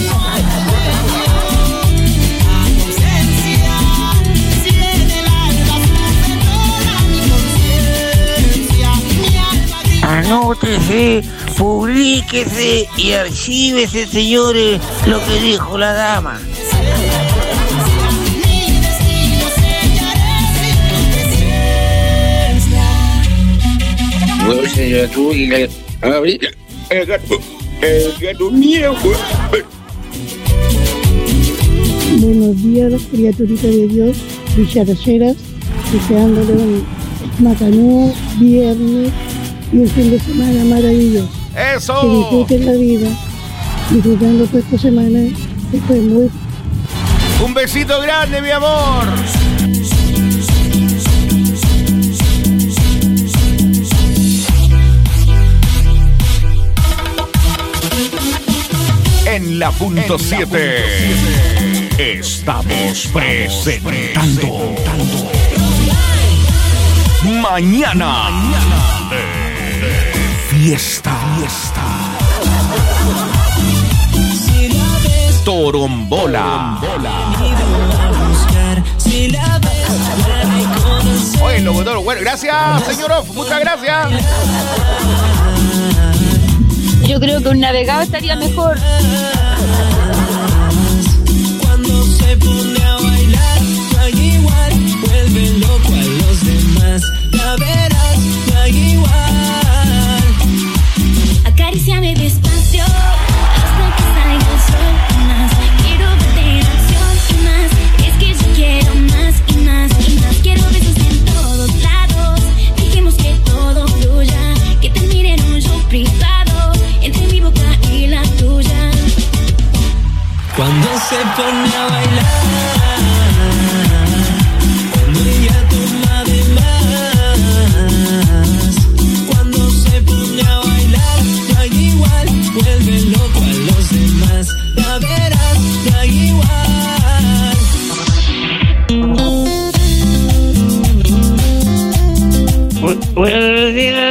Speaker 20: Anótese, publíquese y archívese, señores, lo que dijo la dama.
Speaker 11: Bueno, señora, tú y la... Abrir el gato, el gato mío.
Speaker 21: Buenos días, criaturita de Dios, bicharacheras, deseándole un macanudo viernes y un fin de semana maravilloso.
Speaker 4: ¡Eso!
Speaker 21: Que disfruten la vida, disfrutando toda esta semana, que fue muy...
Speaker 4: Un besito grande, mi amor. En la punto siete estamos presentando Mañana de Fiesta. Torombola. Oye, locutor, bueno, gracias, señor Off, muchas gracias.
Speaker 19: Yo creo que un navegado estaría mejor.
Speaker 7: Cuando se pone a bailar, no hay igual, vuelve loco a los demás. La verás, no hay igual.
Speaker 22: Acaríciame despacio, hasta que salga el sol. Más, quiero verte en acción y más. Es que yo quiero más.
Speaker 3: se pone a bailar, cuando ella toma de más, cuando se pone a bailar, no hay igual, vuelve loco a los demás, ya verás, no hay igual.
Speaker 20: Buenos días,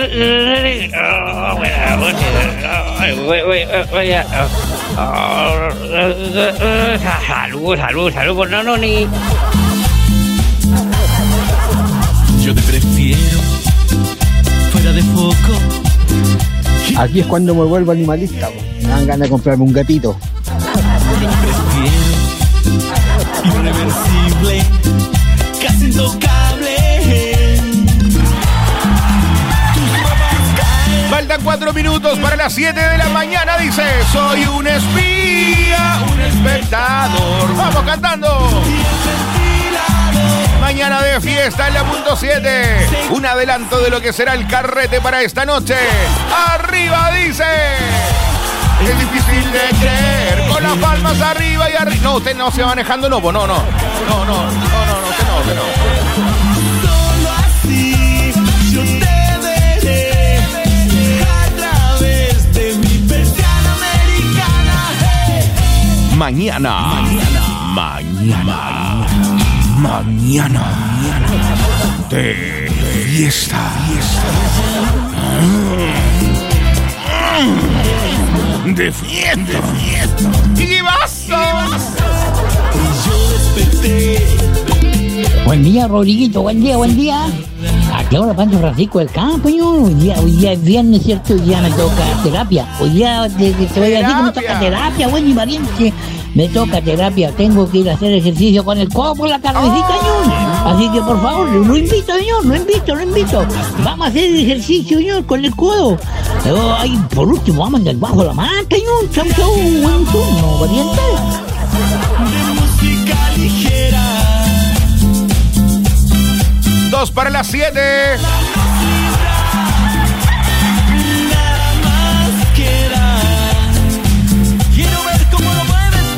Speaker 20: salud, salud, salud por Nononi.
Speaker 3: Yo te prefiero fuera de foco.
Speaker 6: Aquí es cuando me vuelvo animalista, po. Me dan ganas de comprarme un gatito.
Speaker 3: Yo te prefiero irreversible, casi intocable.
Speaker 4: Faltan cuatro minutos para las siete de la mañana. Dice, soy un espía, un espectador. Vamos cantando. Mañana de fiesta en la punto siete. Un adelanto de lo que será el carrete para esta noche. Arriba dice. Es difícil de creer. Con las palmas arriba y arriba. No, usted no se va manejando, no, no, no. No, no, no, no, no, usted no, usted no.
Speaker 3: Solo así yo te veré a través de mi persiana americana. Hey.
Speaker 4: Mañana. Mañana. Mañana. Mañana. De fiesta. De fiesta. Y vaso.
Speaker 3: Yo desperté.
Speaker 19: Buen día, Rodriguito, buen día, buen día. ¿A qué hora Pancho Francisco del Campo, señor? Hoy día, hoy día es viernes, ¿cierto? Hoy día me toca terapia. Hoy día te, te voy a decir que me toca terapia, güey, mi pariente. Me toca terapia, tengo que ir a hacer ejercicio con el codo por la tardecita, señor. Así que, por favor, lo invito, señor, lo invito, lo invito. Vamos a hacer ejercicio, señor, con el codo. Oh, ay, por último, vamos a andar bajo la manta, señor. Chau, chau, buen turno, pariente.
Speaker 3: De música ligera.
Speaker 4: Dos para las siete.
Speaker 3: Nada más queda. Quiero ver cómo lo mueves,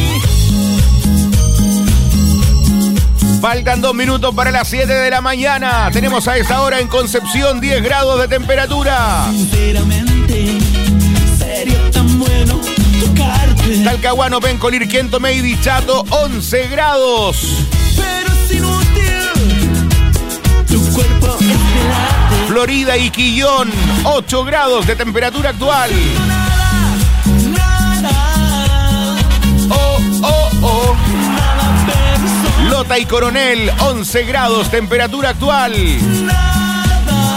Speaker 3: baby.
Speaker 4: Faltan dos minutos para las siete de la mañana. Tenemos a esta hora en Concepción diez grados de temperatura.
Speaker 3: Sinceramente, sería tan bueno tocarte.
Speaker 4: Talcahuano, Penco, Lirquento, Meidi, Chato, once grados.
Speaker 3: Pero es inútil. Tu cuerpo es pelate.
Speaker 4: Florida y Quillón, ocho grados de temperatura actual.
Speaker 3: Nada, nada.
Speaker 4: Oh, oh, oh.
Speaker 3: Nada personal.
Speaker 4: Lota y Coronel, once grados, temperatura actual.
Speaker 3: Nada,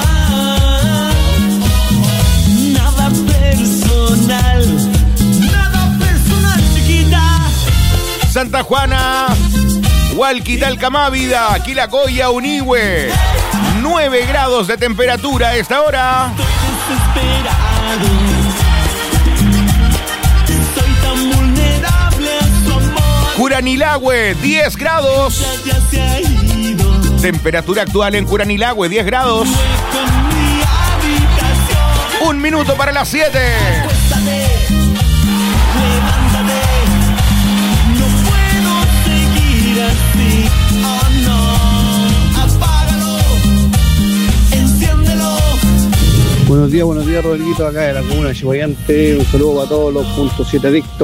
Speaker 3: nada personal. Nada personal, chiquita.
Speaker 4: Santa Juana, Hualquitalca, Mávida, Quilacoya, Unihue, nueve grados de temperatura a esta hora.
Speaker 3: Desesperado. Soy tan vulnerable a su amor.
Speaker 4: Curanilahue, diez grados.
Speaker 3: Ya se ha ido.
Speaker 4: Temperatura actual en Curanilahue, diez grados.
Speaker 3: Con mi habitación.
Speaker 4: Un minuto para las siete.
Speaker 3: Acuéstate, levántate. No puedo seguir así. Oh no, apágalo, enciéndelo.
Speaker 16: Buenos días, buenos días, Rodriguito, acá de la comuna de Chihuayante. Un saludo para todos los punto siete adictos.